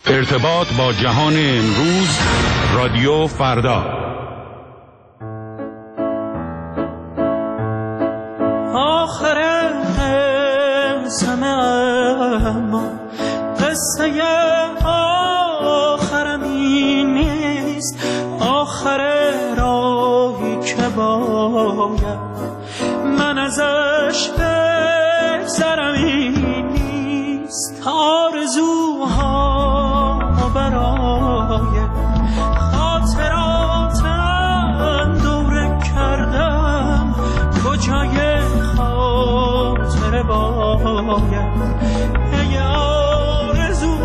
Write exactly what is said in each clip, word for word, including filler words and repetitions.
ارتباط با جهان امروز، رادیو فردا. آخر همه اما قصه آخرم این نیست، آخر راهی که باید من ازش بگذرم این نیست. آرزوها برای خاطراتم دوره کردم، کجای خاطره باید ای آرزو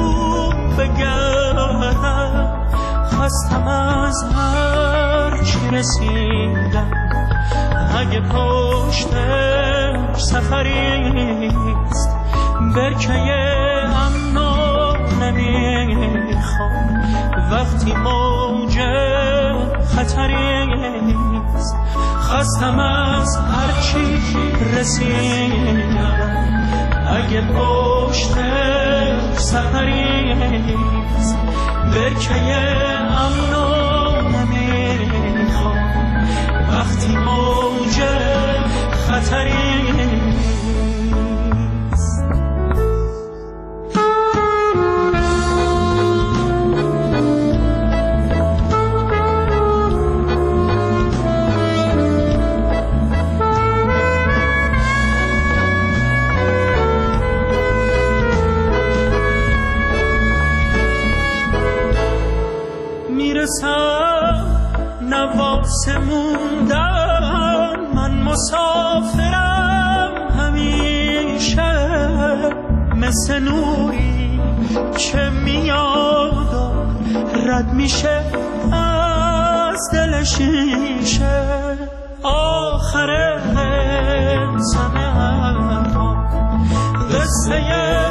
بگردم. خستم از هر چی رسیدم، اگه پشت سفریست برکه امنا نمیخوام. وقتی موج خطریست خستم از هر چی رسیدم، اگه پشت سفریست برکه امنا نمیخوام. وقتی موج خطریست نواسه موندن، من مسافرم همیشه، مثل نوری که میاد و رد میشه از دل شیشه. آخر زمه اما قصه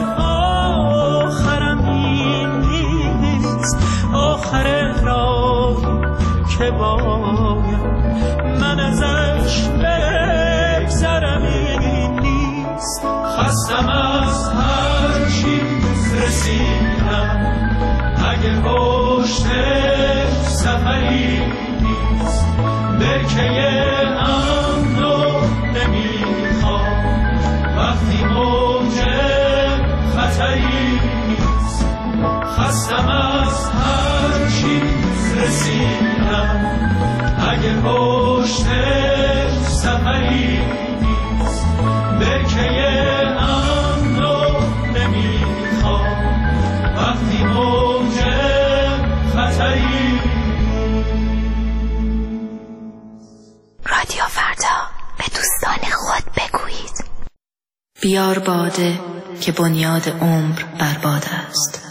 آخرم این نیست، آخر راهی که باید من ازش بگذرم این نیست. خستم از هر چی رسیدم، اگه پشت سفری نیست برکه امنو نمیخوام. وقتی موج خطری نیست خستم از هر چی رسیدم، اگه پشت سفری نیست برکه امنو نمیخوام. وقتی موج خطری. رادیو فردا، به دوستان خود بگویید بیار باده که بنیاد عمر برباد است.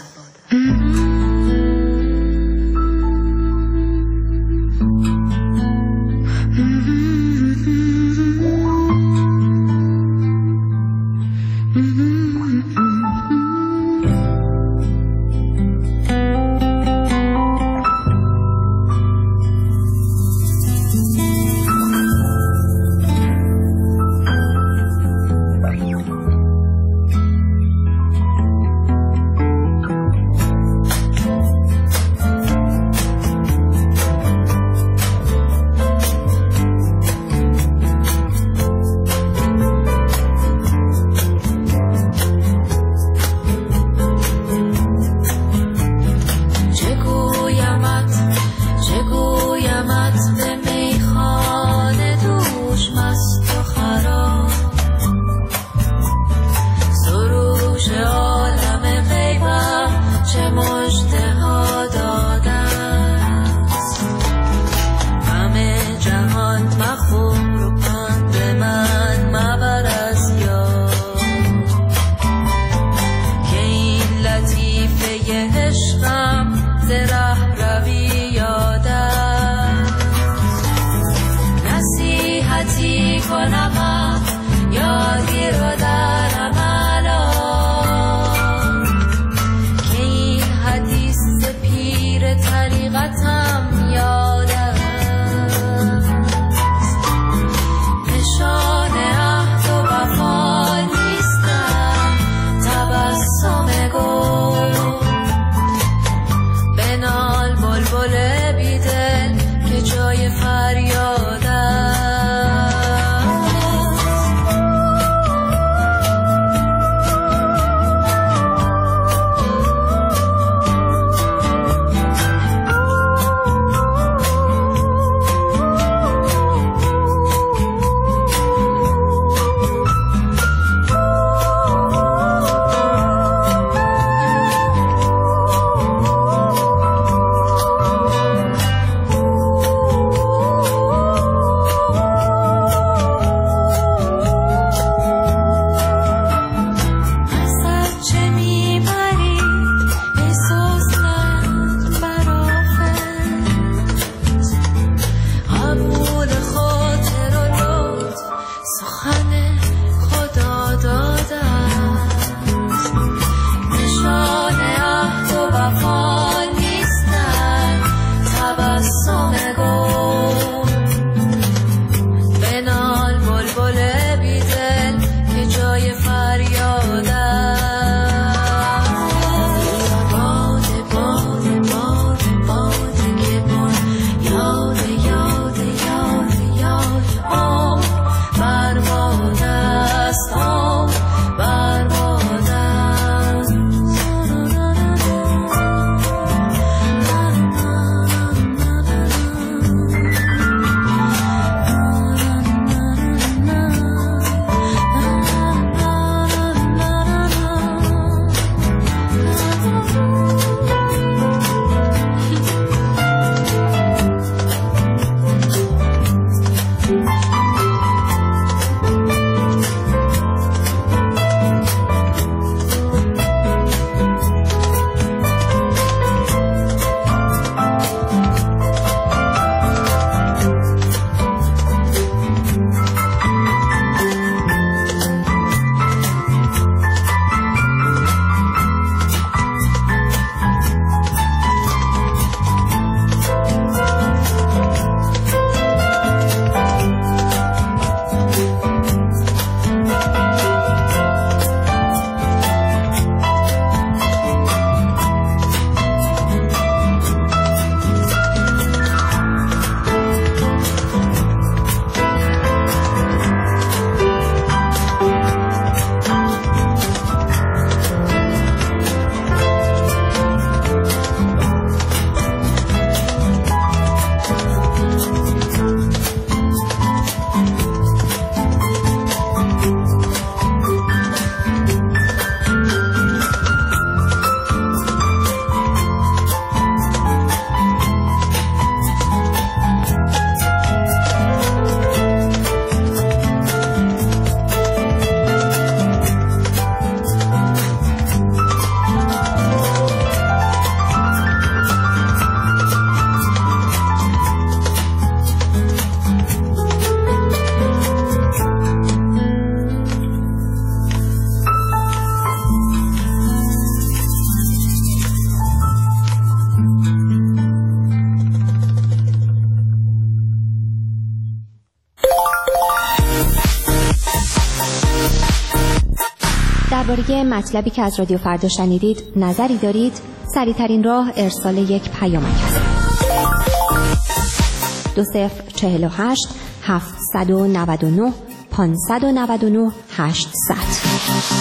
درباره مطلبی که از رادیو فردا شنیدید نظری دارید، سریع‌ترین راه ارسال یک پیامک است. دو صفر چهل و هشت هفتصد و نود و نه پانصد و نود و نه هشتصد.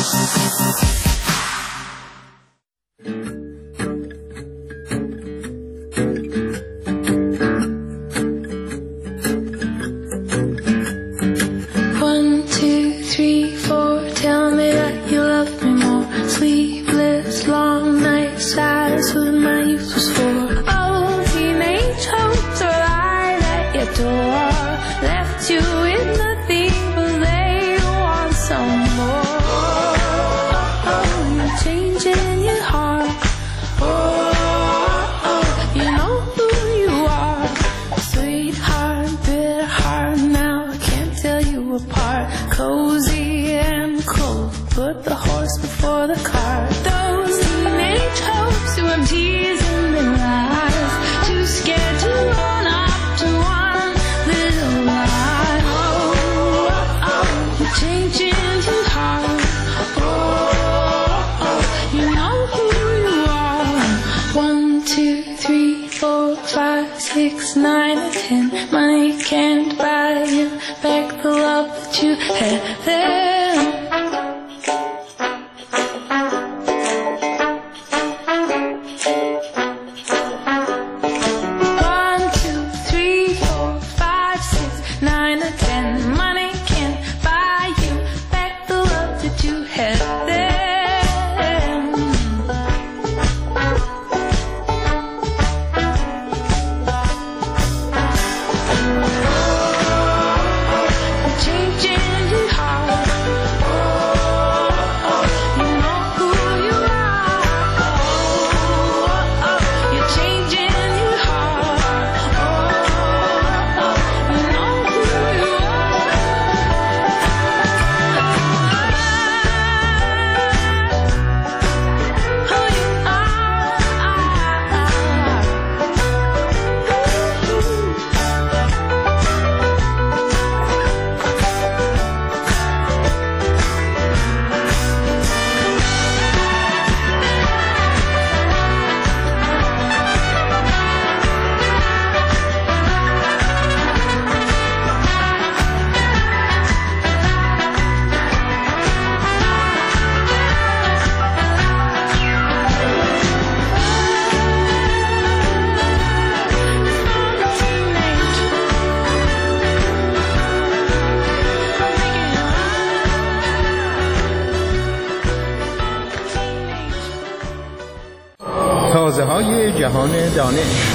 تازه‌های جهان دانش.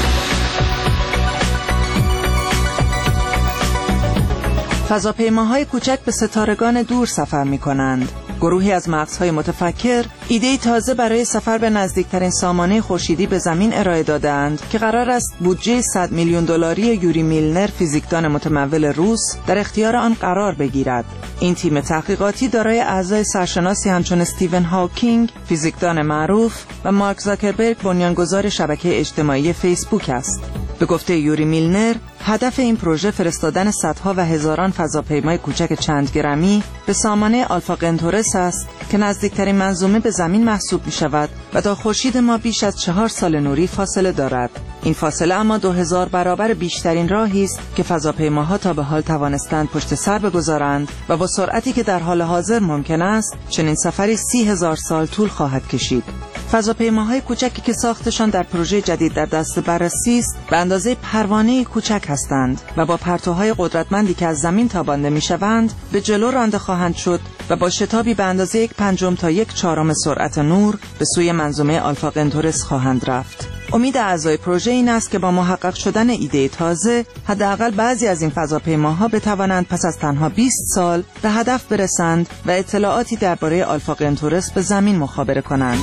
فضاپیماهای کوچک به ستارگان دور سفر می‌کنند. گروهی از مغزهای متفکر ایده تازه برای سفر به نزدیکترین سامانه خورشیدی به زمین ارائه دادند که قرار است بودجه صد میلیون دلاری یوری میلنر، فیزیکدان متمول روس، در اختیار آن قرار بگیرد. این تیم تحقیقاتی دارای اعضای سرشناسی همچون استیون هاکینگ، فیزیکدان معروف، و مارک زاکربرگ، بنیانگذار شبکه اجتماعی فیسبوک است. به گفته یوری میلنر، هدف این پروژه فرستادن صدها و هزاران فضاپیمای کوچک چند گرمی به سامانه آلفا قنتورس است که نزدیکترین منظومه به زمین محسوب می شود و تا خورشید ما بیش از چهار سال نوری فاصله دارد. این فاصله اما دو هزار برابر بیشترین راهی است که فضاپیماها تا به حال توانستند پشت سر بگذارند و با سرعتی که در حال حاضر ممکن است چنین سفری سی هزار سال طول خواهد کشید. فضاپیماهای کوچکی که ساختشان در پروژه جدید در دست بررسی است به اندازه پروانه کوچک هستند و با پرتوهای قدرتمندی که از زمین تابانده می‌شوند به جلو رانده خواهند شد و با شتابی به اندازه یک پنجم تا یک چهارم سرعت نور به سوی منظومه آلفا قنتورس خواهند رفت. امید اعضای پروژه این است که با محقق شدن ایده تازه حداقل بعضی از این فضاپیماها بتوانند پس از تنها بیست سال به هدف برسند و اطلاعاتی درباره آلفا قنتورس به زمین مخابره کنند.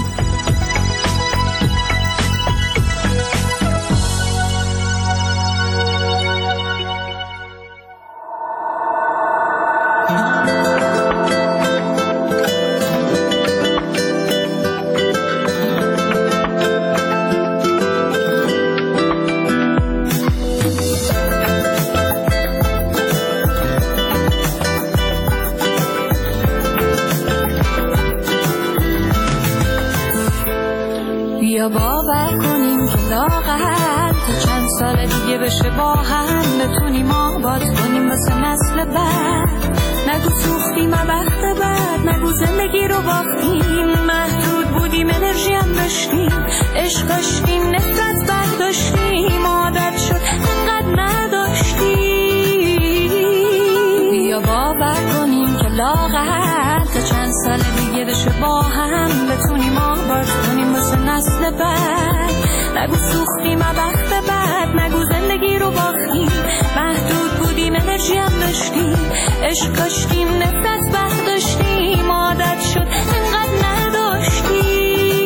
بیا باور کنیم که لاغر تا چند سال دیگه بشه با هم بتونیم آباد کنیم واسه نسل بعد. نگو سوختیم بخت بعد، نگو زندگی رو باختیم. محدود بودیم انرژی هم داشتیم، عشق داشتیم نفرت برداشتیم. عادت شد انقدر نداشتیم. بیا باور کنیم که لاغر تا چند سال دیگه بشه با هم بتونیم آباد کنیم واسه نسل بعد. نگو سوختیم بخت بعد، نگو زندگی رو باختیم. محدود بودیم انرژی هم داشتیم، عشق داشتیم نفرت برداشتیم. عادت شد انقدر نداشتیم.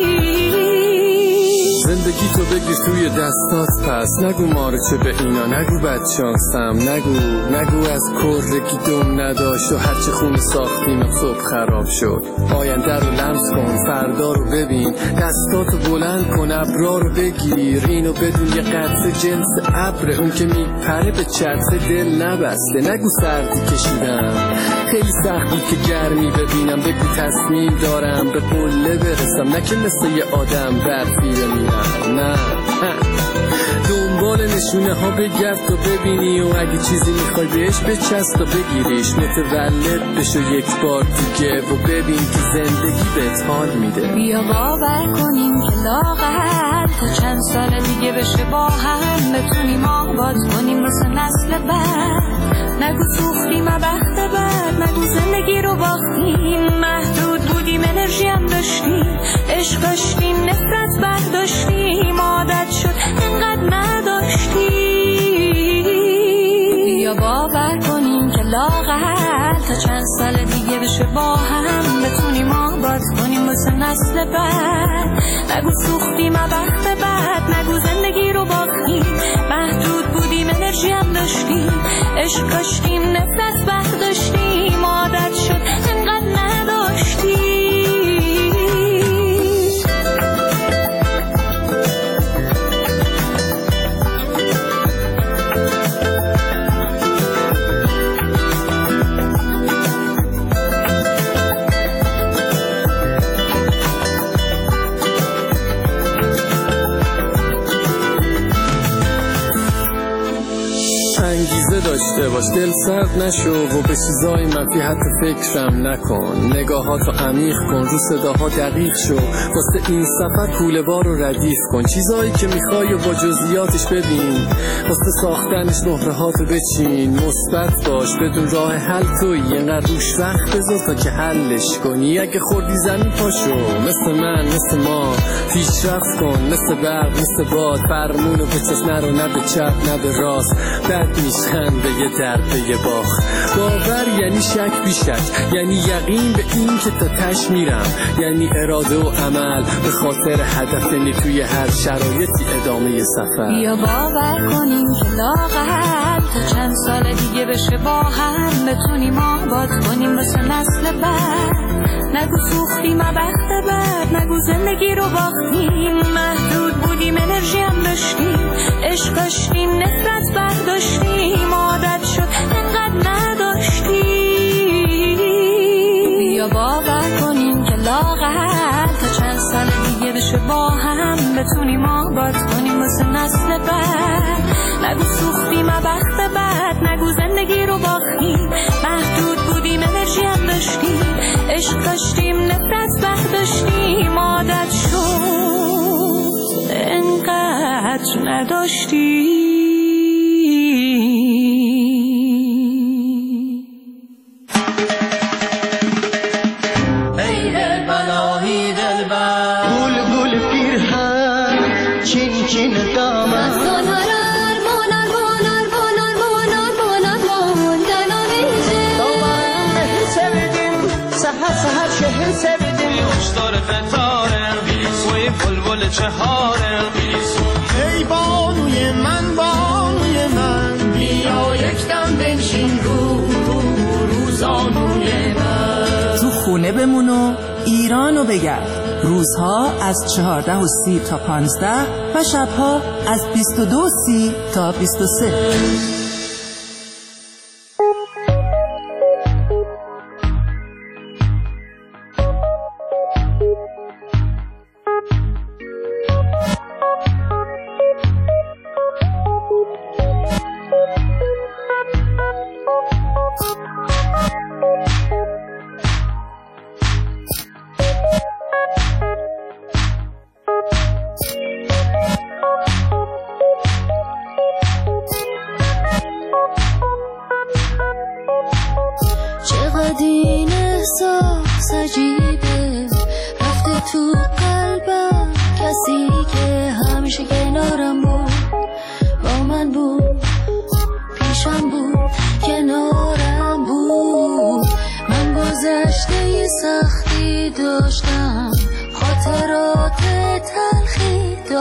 زندگی تو بگیر توی دستات پس، نگو مارچه به اینا، نگو بدشانسم، نگو نگو از کرگی دم نداشت و هرچه خون ساختیم و صبح خراب شد. آینده رو لمس کن، فردا رو ببین، دستاتو بلند کن، ابرا رو بگیر. اینو بدون یه قطره جنس ابر، اون که میپره به چتر دل نبسته. نگو سردی کشیدم، خیلی سخت بود که گرمی ببینم. بگو تصمیم دارم به قله برسم، نه که مثل یه آدم برفی بمیرم. نه دنبال نشونه ها بگرد تو ببینی و اگه چیزی میخوای بهش بچست و بگیریش. متولد بشو یک بار دیگه و ببین که زندگی بهت حال میده. بیا باور کنیم که لاغر تا چند سال دیگه بشه با هم بتونیم آباد کنیم واسه نسل بعد. نگو سوختیم بخت بعد، نگو زندگی رو باختیم. محدود بودیم انرژی هم داشتیم، عشق داشتیم نفرت برداشتیم. عادت شد انقدر نداشتیم. بیا باور کنیم که لاغر تا چند سال دیگه بشه با هم بتونیم آباد کنیم واسه نسل بعد. نگو سوختیم بخت بعد، نگو زندگی رو باختیم. محدود بودیم انرژی هم داشتیم، عشق داشتیم نفرت برداشتیم. عادت شد انقدر نداشتیم. انگیزه داشته باش، دل سرد نشو و به چیزای منفی حتی فکرم نکن. نگاهاتو عمیق کن، رو صداها دقیق شو. واسه این سفر کوله بار رو ردیف کن. چیزایی که میخوای و با جزئیاتش ببین، واسه ساختنش نهرهاتو بچین. مثبت باش، بدون راه حل تویی، اینقدر روش وقت بذار تا که حلش کنی. اگه خوردی زمین پاشو، مثل من مثل ما پیشرفت کن. مثل برق مثل باد، فرمونو به چست نرو، نه به چپ نه به راست. بد میشن به یه درد به یه باخ. باور یعنی شک بی شک، یعنی یقین به این که تا تش میرم. یعنی اراده و عمل به خاطر هدف، یعنی توی هر شرایطی ادامه سفر. بیا باور کنیم که لاغر تا چند سال دیگه بشه با هم بتونیم آباد کنیم واسه نسل بعد. نگو سوختیم بخت بعد، نگو زندگی رو باختیم. محدود بودیم انرژی هم داشتیم، عشق داشتیم نفرت برداشتیم. عادت شد انقدر نداشتیم. بیا باور کنیم که لاغر تا چند سال دیگه بشه با هم بتونیم آباد کنیم واسه نسل بعد. نگو سوختیم بخت بعد، نگو زندگی رو باختیم. محدود بودیم انرژی هم داشتیم، عشق داشتیم نفرت برداشتیم. عادت شد انقدر نداشتیم. ای بانوی من بانوی من، بیا یک دم بنشین رو روزانوی من. تو خونه بمون و ایرانو بگرد. روزها از چهارده و سی تا پانزده و شبها از بیست و دو و سی تا بیست و سه.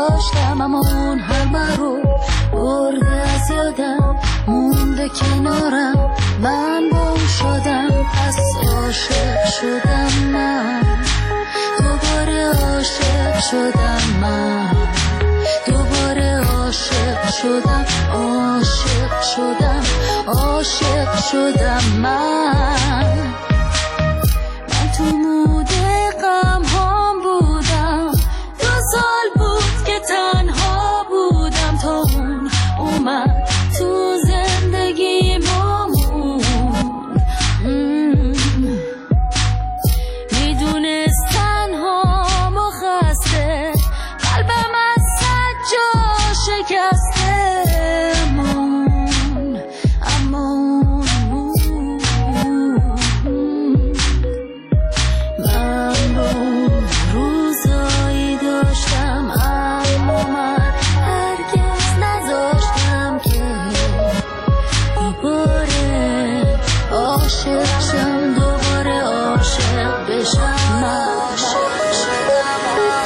داشتم، اما اون همه رو برده از یادم، مونده کنارم، من با اون شدم. پس عاشق شدم من، دوباره عاشق شدم من، دوباره عاشق شدم، عاشق شدم، عاشق شدم من. من تو موده غم هام بودم، دو سال بود که تنها بودم تا اون اومد تو زندگی مامون. میدونست تنها مخسته، قلبم از سجا شکسته، مون اما اون من رو روزایی داشتم، اما من هرگز نذاشتم که دوباره عاشق شم، دوباره عاشق بشم. من عاشق شدم،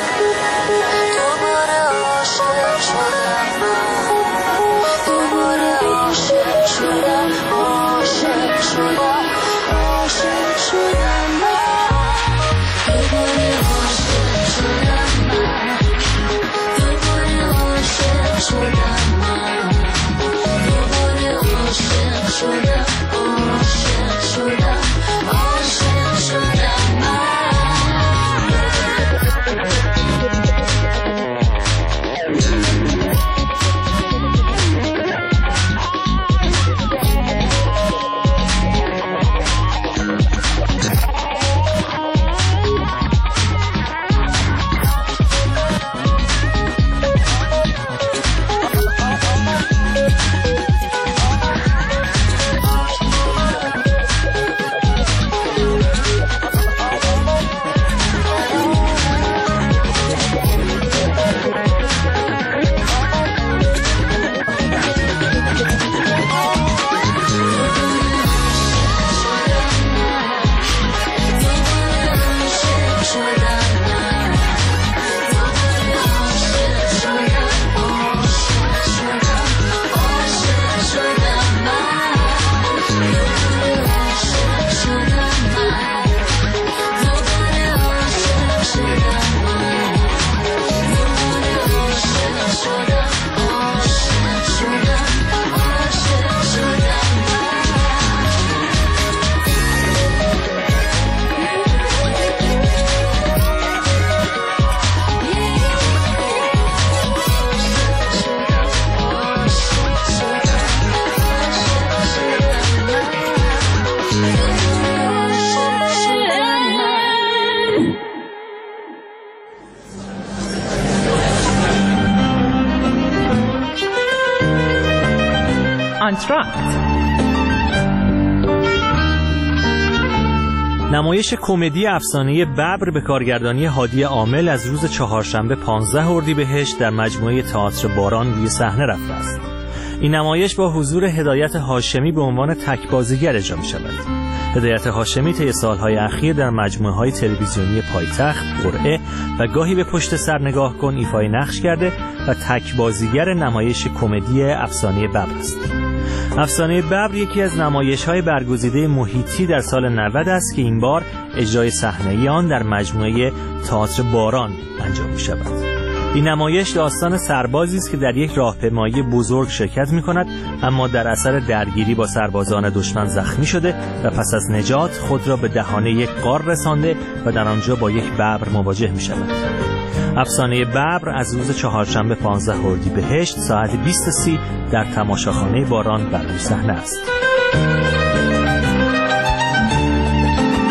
دوباره عاشق شدم، دوباره عاشق شدم، عاشق شدم، عاشق شدم، دوباره عاشق شدم، دوباره عاشق شدم، دوباره عاشق شدم، عاشق شدم، عاشق شدم من. نمایش کمدی افسانه ببر به کارگردانی هادی عامل از روز چهارشنبه پانزده اردیبهشت در مجموعه تئاتر باران روی صحنه رفته است. این نمایش با حضور هدایت هاشمی به عنوان تک بازیگر اجرا می شود. هدایت هاشمی طی سالهای اخیر در مجموعه‌های تلویزیونی پایتخت، قرعه و گاهی به پشت سر نگاه کن ایفای نقش کرده و تک بازیگر نمایش کمدی افسانه ببر است. افسانه ببر یکی از نمایش‌های برگزیده محیطی در سال نود است که این بار اجرای صحنه‌ای آن در مجموعه تئاتر باران انجام می‌شود. این نمایش داستان سربازی است که در یک راهپیمایی بزرگ شرکت می‌کند، اما در اثر درگیری با سربازان دشمن زخمی شده و پس از نجات خود را به دهانه یک غار رسانده و در آنجا با یک ببر مواجه می‌شود. افسانه ببر از روز چهارشنبه پانزده اردیبهشت ساعت بیست و سی در تماشاخانه باران بر روی صحنه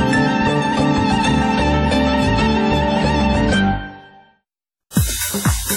است.